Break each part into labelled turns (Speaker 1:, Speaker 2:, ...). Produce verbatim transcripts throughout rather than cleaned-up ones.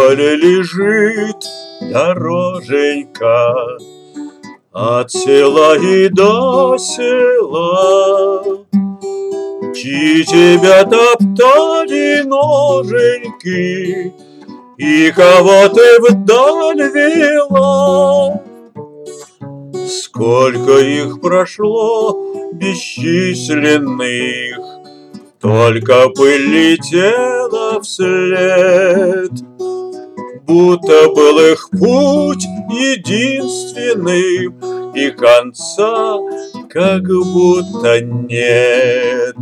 Speaker 1: поле лежит дороженька от села и до села. Чи тебя топтали ноженьки, и кого ты вдаль вела? Сколько их прошло бесчисленных, только пыль летела вслед, будто был их путь единственным, и конца как будто нет.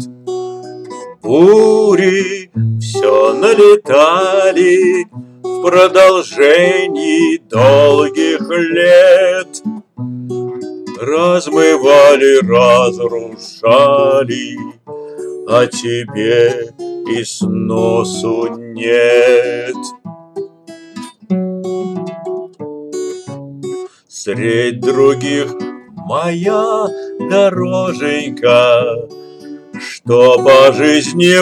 Speaker 1: Бури все налетали в продолжении долгих лет, размывали, разрушали, а тебе и сносу нет. Средь других моя дороженька, что по жизни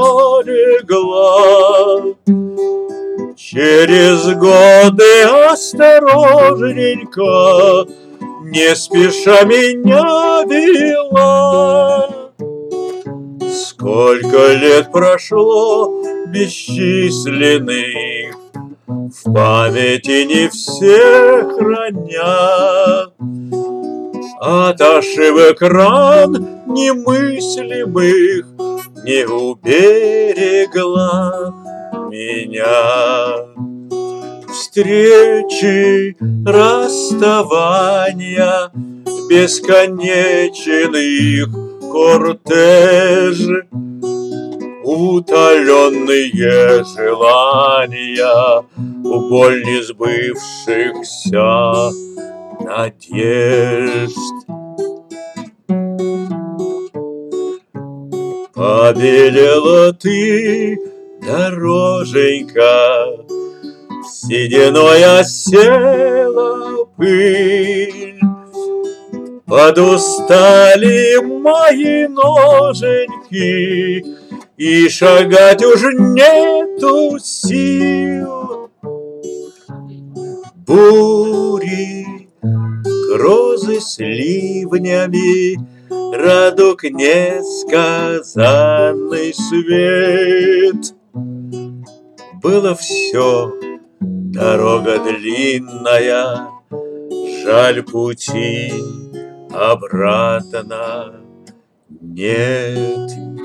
Speaker 1: пролегла, через годы осторожненько, не спеша меня вела. Сколько лет прошло бесчисленных, в памяти не все храня, от ошибок ран немыслимых не уберегла меня. Встречи, расставания, бесконечен их кортеж, утоленные желания, боль несбывшихся надежд. Побелела ты, дороженька, сединой осела пыль, подустали мои ноженьки, и шагать уж нету сил. Бури, грозы с ливнями, радуг несказанный свет. Было все, дорога длинная, жаль, пути обратно нет.